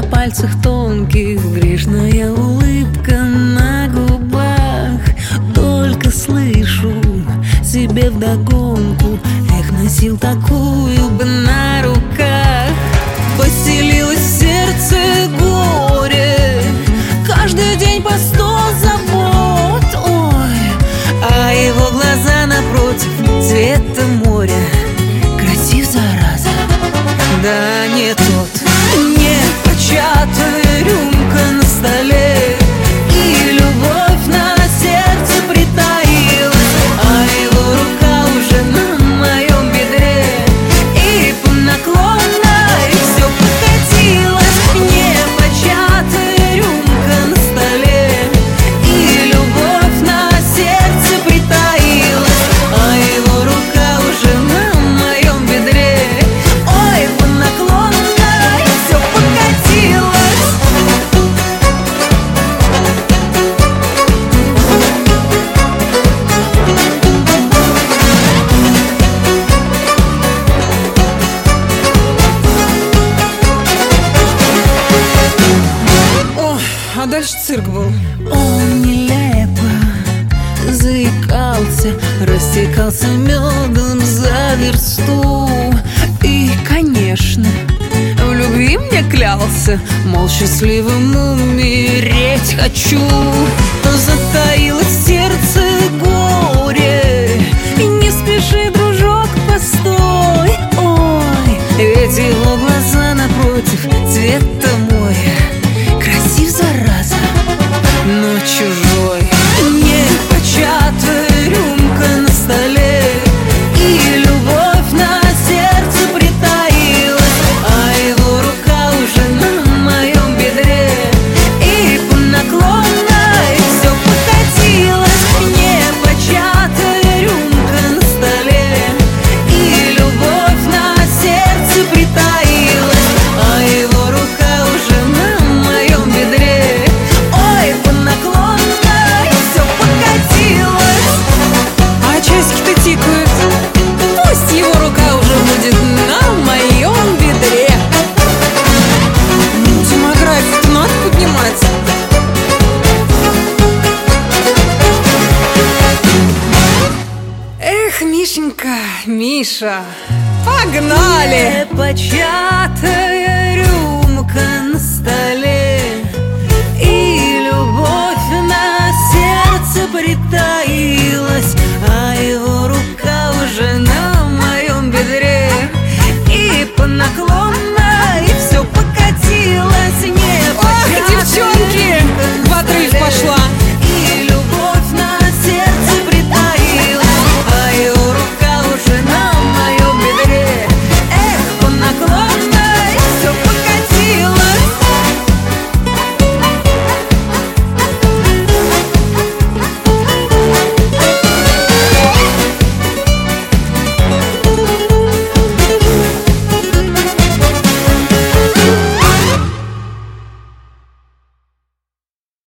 пальцах тонких, грешная улыбка на губах. Только слышу себе вдогонку: эх, носил такую бы на руках. Поселилось в сердце горе, каждый день по 100 забот. Ой, а его глаза напротив цвета моря. Красив, зараза, да не тот. Не початая рюмка на столе, и любовь на сердце притаилась, а его рука уже на моем бедре, и по наклонной все покатилось. Не початая рюмка на столе, и любовь на сердце притаилась, а его рука уже на моем бедре, ой, по наклонной все покатилось. О, а дальше цирк был. Он нелепо заикался, растекался медом за версту. И, конечно, в любви мне клялся, мол, счастливым умереть хочу. Но затаилось в сердце горе, и не спеши, дружок, постой. Ой, ведь его глаза напротив цвета моря. Красив, зараза, но чужой. Не початая рюмка на столе, и любовь на сердце притаилась, а его рука уже на моем бедре, и по наклонной все покатилось. Не початая рюмка на столе, и любовь на сердце притаилась, а его рука уже на моем бедре, ой, по наклонной все покатилось. А часики-то тикают. Пусть его рука уже будет на моем бедре. Ну, демографию-то надо поднимать. Эх, Мишенька, Миша, погнали! Початая рюмка на столе,